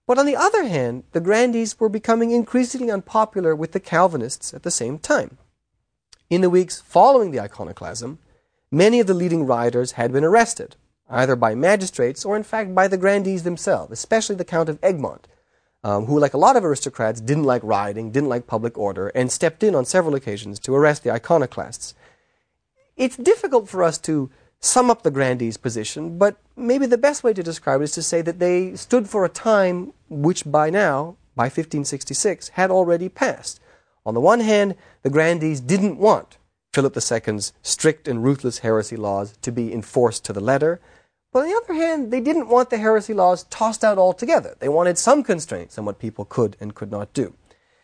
But on the other hand, the grandees were becoming increasingly unpopular with the Calvinists at the same time. In the weeks following the iconoclasm, many of the leading rioters had been arrested, either by magistrates or in fact by the grandees themselves, especially the Count of Egmont, who, like a lot of aristocrats, didn't like rioting, didn't like public order, and stepped in on several occasions to arrest the iconoclasts. It's difficult for us to sum up the grandees' position, but maybe the best way to describe it is to say that they stood for a time which by now, by 1566, had already passed. On the one hand, the grandees didn't want Philip II's strict and ruthless heresy laws to be enforced to the letter, but on the other hand, they didn't want the heresy laws tossed out altogether. They wanted some constraints on what people could and could not do.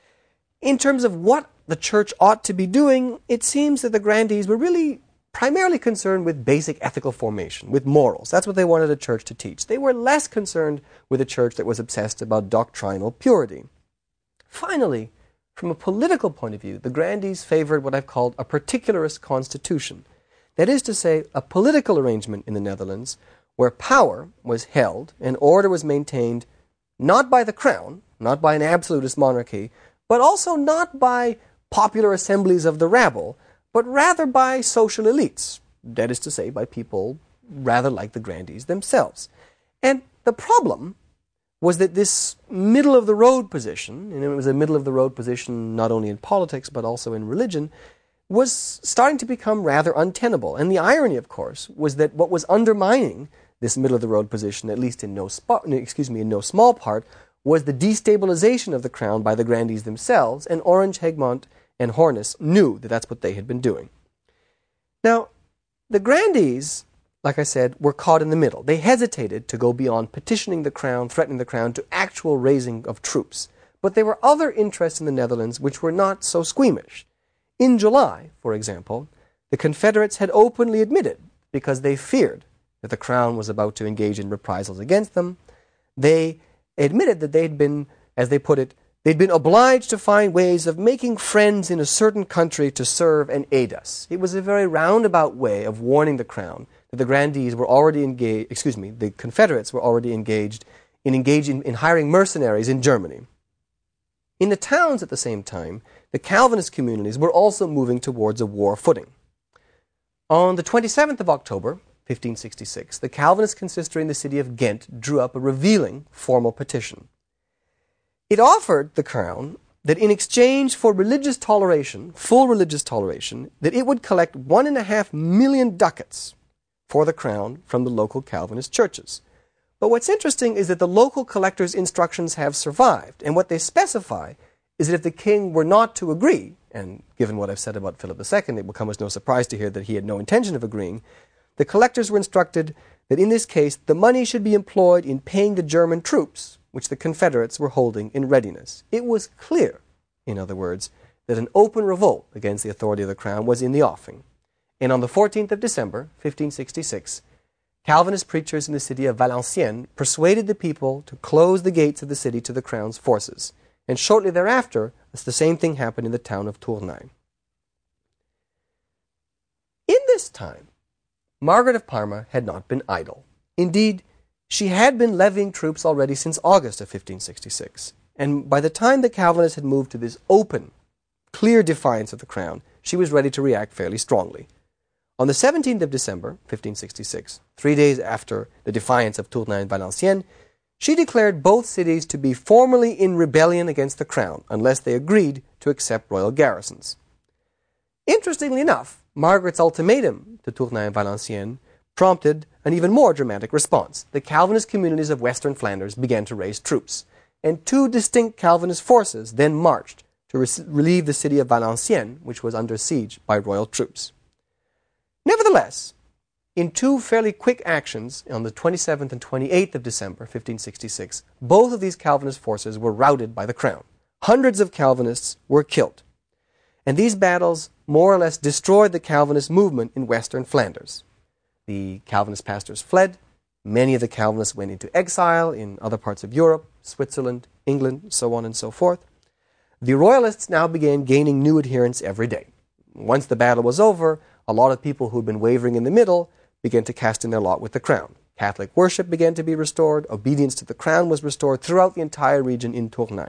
In terms of what the church ought to be doing, it seems that the grandees were really primarily concerned with basic ethical formation, with morals. That's what they wanted a church to teach. They were less concerned with a church that was obsessed about doctrinal purity. Finally, from a political point of view, the grandees favored what I've called a particularist constitution. That is to say, a political arrangement in the Netherlands where power was held and order was maintained not by the crown, not by an absolutist monarchy, but also not by popular assemblies of the rabble, but rather by social elites, that is to say, by people rather like the grandees themselves. And the problem was that this middle-of-the-road position, and it was a middle-of-the-road position not only in politics but also in religion, was starting to become rather untenable. And the irony, of course, was that what was undermining this middle-of-the-road position, at least in no small part, was the destabilization of the crown by the grandees themselves, and Orange, Egmont, and Hornis knew that that's what they had been doing. Now, the grandees, like I said, were caught in the middle. They hesitated to go beyond petitioning the crown, threatening the crown, to actual raising of troops. But there were other interests in the Netherlands which were not so squeamish. In July, for example, the Confederates had openly admitted, because they feared that the crown was about to engage in reprisals against them, they admitted that they'd been, as they put it, they'd been obliged to find ways of making friends in a certain country to serve and aid us. It was a very roundabout way of warning the crown that the grandees were already the Confederates were already engaged in hiring mercenaries in Germany. In the towns at the same time, the Calvinist communities were also moving towards a war footing. On the 27th of October, 1566, the Calvinist consistory in the city of Ghent drew up a revealing formal petition. It offered the crown that in exchange for religious toleration, full religious toleration, that it would collect 1.5 million ducats for the crown from the local Calvinist churches. But what's interesting is that the local collectors' instructions have survived, and what they specify is that if the king were not to agree, and given what I've said about Philip II, it will come as no surprise to hear that he had no intention of agreeing, the collectors were instructed that in this case the money should be employed in paying the German troops which the Confederates were holding in readiness. It was clear, in other words, that an open revolt against the authority of the crown was in the offing. And on the 14th of December, 1566, Calvinist preachers in the city of Valenciennes persuaded the people to close the gates of the city to the crown's forces. And shortly thereafter, the same thing happened in the town of Tournai. In this time, Margaret of Parma had not been idle. Indeed, she had been levying troops already since August of 1566, and by the time the Calvinists had moved to this open, clear defiance of the crown, she was ready to react fairly strongly. On the 17th of December, 1566, 3 days after the defiance of Tournai and Valenciennes, she declared both cities to be formally in rebellion against the crown, unless they agreed to accept royal garrisons. Interestingly enough, Margaret's ultimatum to Tournai and Valenciennes prompted an even more dramatic response. The Calvinist communities of Western Flanders began to raise troops, and 2 distinct Calvinist forces then marched to relieve the city of Valenciennes, which was under siege by royal troops. Nevertheless, in 2 fairly quick actions on the 27th and 28th of December, 1566, both of these Calvinist forces were routed by the crown. Hundreds of Calvinists were killed. And these battles more or less destroyed the Calvinist movement in Western Flanders. The Calvinist pastors fled. Many of the Calvinists went into exile in other parts of Europe, Switzerland, England, so on and so forth. The Royalists now began gaining new adherents every day. Once the battle was over, a lot of people who had been wavering in the middle began to cast in their lot with the crown. Catholic worship began to be restored. Obedience to the crown was restored throughout the entire region in Tournai.